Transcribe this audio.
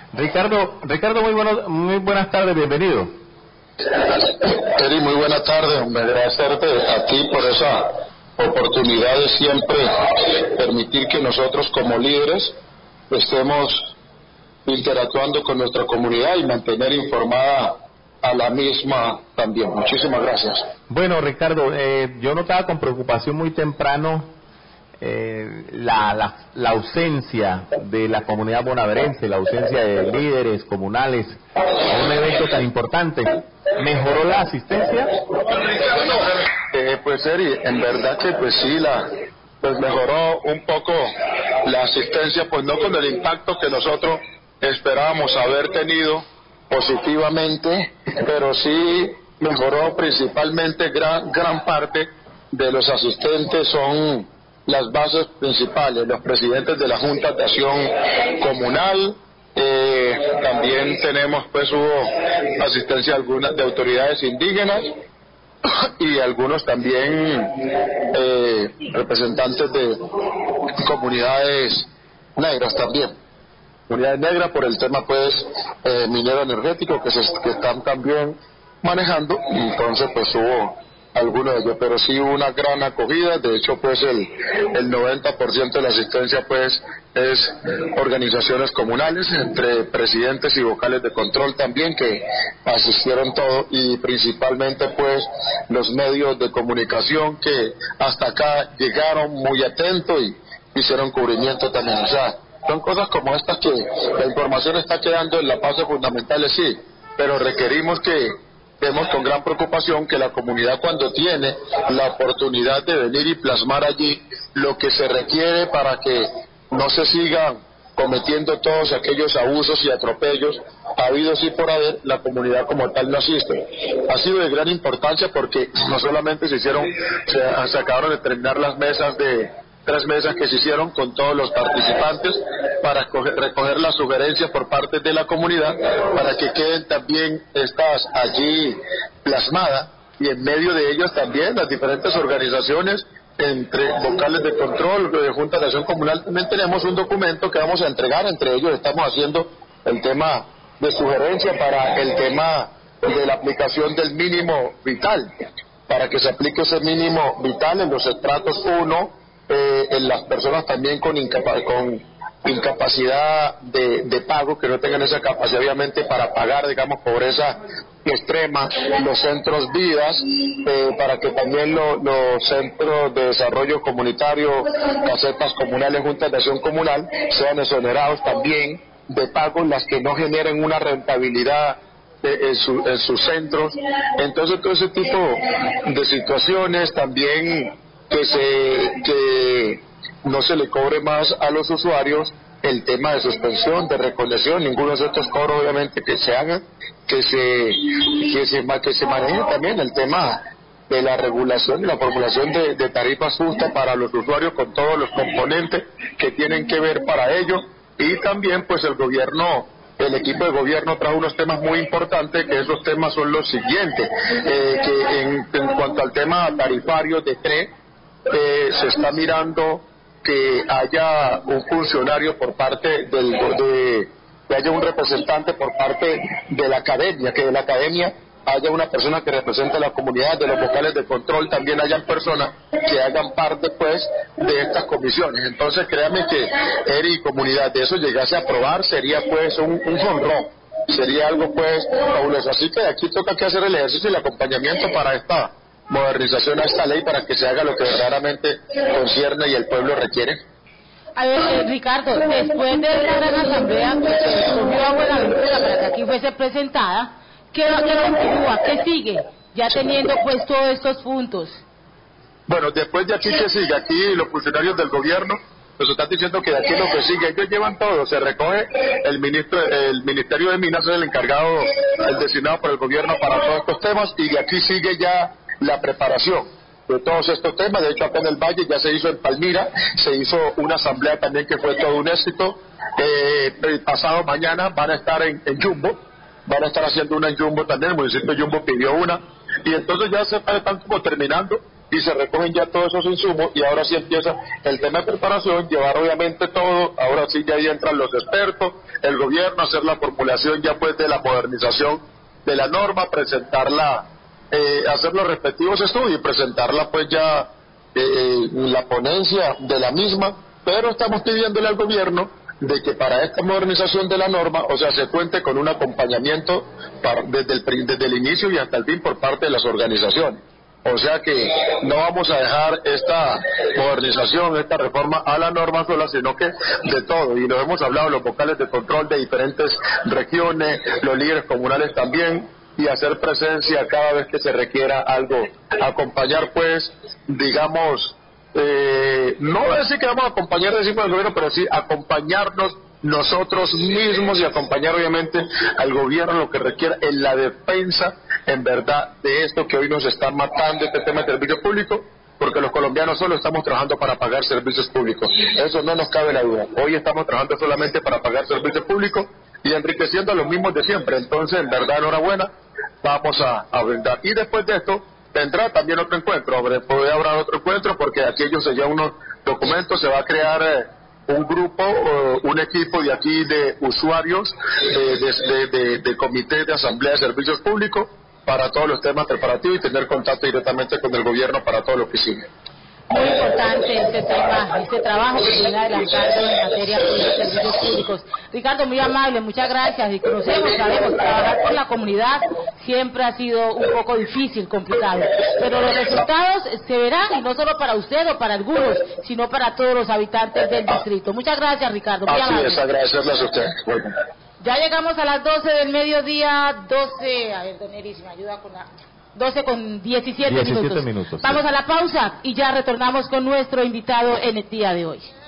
Ricardo, muy buenas tardes, bienvenido. Eri, muy buenas tardes, me agradecerte a ti por esa oportunidad de siempre permitir que nosotros como líderes estemos interactuando con nuestra comunidad y mantener informada a la misma también. Muchísimas gracias. Bueno, Ricardo, yo notaba con preocupación muy temprano la ausencia de la comunidad bonaerense, la ausencia de líderes comunales a un evento tan importante. ¿Mejoró la asistencia? Pues Eri, en verdad que pues sí, pues mejoró un poco la asistencia, pues no con el impacto que nosotros esperábamos haber tenido positivamente, pero sí mejoró principalmente gran parte de los asistentes son las bases principales, los presidentes de la Junta de Acción Comunal. También tenemos, pues hubo asistencia algunas de autoridades indígenas y algunos también representantes de comunidades negras también. Comunidades negras por el tema pues minero energético que están también manejando, y entonces pues hubo algunos de ellos, pero sí hubo una gran acogida. De hecho pues el 90% de la asistencia pues es organizaciones comunales, entre presidentes y vocales de control también, que asistieron todos, y principalmente pues los medios de comunicación que hasta acá llegaron muy atentos y hicieron cubrimiento también. O sea, son cosas como estas que la información está quedando en las bases fundamentales, sí, pero requerimos que vemos con gran preocupación que la comunidad, cuando tiene la oportunidad de venir y plasmar allí lo que se requiere para que no se sigan cometiendo todos aquellos abusos y atropellos habidos y por haber, la comunidad como tal no asiste. Ha sido de gran importancia porque no solamente se acabaron de terminar las mesas tres mesas que se hicieron con todos los participantes para recoger las sugerencias por parte de la comunidad para que queden también estas allí plasmadas, y en medio de ellas también las diferentes organizaciones, entre vocales de control, de Junta de Acción Comunal. También tenemos un documento que vamos a entregar, entre ellos estamos haciendo el tema de sugerencia para el tema de la aplicación del mínimo vital, para que se aplique ese mínimo vital en los estratos 1, en las personas también con incapacidad de pago, que no tengan esa capacidad obviamente para pagar, digamos, pobreza extrema, los centros vidas, para que también los centros de desarrollo comunitario, casetas comunales, juntas de acción comunal, sean exonerados también de pago, las que no generen una rentabilidad en sus centros. Entonces todo ese tipo de situaciones también, que no se le cobre más a los usuarios el tema de suspensión, de recolección, ninguno de estos cobros obviamente que se hagan, que se maneje también el tema de la regulación y la formulación de tarifas justas para los usuarios, con todos los componentes que tienen que ver para ello. Y también pues el equipo de gobierno trajo unos temas muy importantes, que esos temas son los siguientes, que en cuanto al tema tarifario de TRE, se está mirando que haya un funcionario por parte que haya un representante por parte de la academia, que de la academia haya una persona que represente a la comunidad, de los vocales de control también hayan personas que hagan parte pues de estas comisiones. Entonces créanme que Eri, comunidad, de eso llegase a aprobar, sería pues un jonrón, sería algo pues fabuloso. Así que aquí toca que hacer el ejercicio y el acompañamiento para esta modernización a esta ley, para que se haga lo que verdaderamente concierne y el pueblo requiere. A ver, Ricardo, después de esta gran asamblea que se escogió a Buenaventura para que aquí fuese presentada, ¿qué continúa? ¿Qué sigue? Ya teniendo pues todos estos puntos. Bueno, después de aquí, ¿qué sigue? Aquí los funcionarios del gobierno nos están diciendo que de aquí lo que sigue, ellos llevan todo, se recoge el Ministerio de Minas, es el encargado, el designado por el gobierno para todos estos temas, y de aquí sigue ya la preparación de todos estos temas. De hecho, acá en el Valle ya se hizo en Palmira, se hizo una asamblea también que fue todo un éxito. El pasado mañana van a estar en Yumbo, van a estar haciendo una en Yumbo también, el municipio de Yumbo pidió una, y entonces ya se están como terminando y se recogen ya todos esos insumos, y ahora sí empieza el tema de preparación, llevar obviamente todo, ahora sí ya ahí entran los expertos, el gobierno, hacer la formulación ya pues de la modernización de la norma, presentarla, hacer los respectivos estudios y presentarla pues ya la ponencia de la misma, pero estamos pidiéndole al gobierno de que para esta modernización de la norma, o sea, se cuente con un acompañamiento desde el inicio y hasta el fin por parte de las organizaciones. O sea que no vamos a dejar esta modernización, esta reforma a la norma sola, sino que de todo, y lo hemos hablado, los vocales de control de diferentes regiones, los líderes comunales también, y hacer presencia cada vez que se requiera algo, acompañar pues, digamos, no decir que vamos a acompañar, decimos al gobierno, pero sí acompañarnos nosotros mismos y acompañar obviamente al gobierno lo que requiera en la defensa, en verdad, de esto que hoy nos está matando, este tema de servicio público, porque los colombianos solo estamos trabajando para pagar servicios públicos, eso no nos cabe la duda. Hoy estamos trabajando solamente para pagar servicios públicos y enriqueciendo a los mismos de siempre. Entonces, en verdad, enhorabuena, vamos a brindar. Y después de esto tendrá también otro encuentro, habrá otro encuentro, porque aquí ellos se llevan unos documentos, se va a crear un grupo, un equipo de aquí de usuarios de comité de asamblea de servicios públicos para todos los temas preparativos y tener contacto directamente con el gobierno para todo lo que sigue. Muy importante este tema, este trabajo que se viene adelantando en materia de servicios públicos. Ricardo, muy amable, muchas gracias. Y conocemos, sabemos, trabajar con la comunidad siempre ha sido un poco difícil, complicado. Pero los resultados se verán, y no solo para usted o para algunos, sino para todos los habitantes del distrito. Muchas gracias, Ricardo. Muy amable. Así es, agradecerles a usted. Bueno. Ya llegamos a las 12 del mediodía, 12, a ver, don Eris, me ayuda con la... 12 con 17 minutos. minutos. Vamos a la pausa y ya retornamos con nuestro invitado en el día de hoy.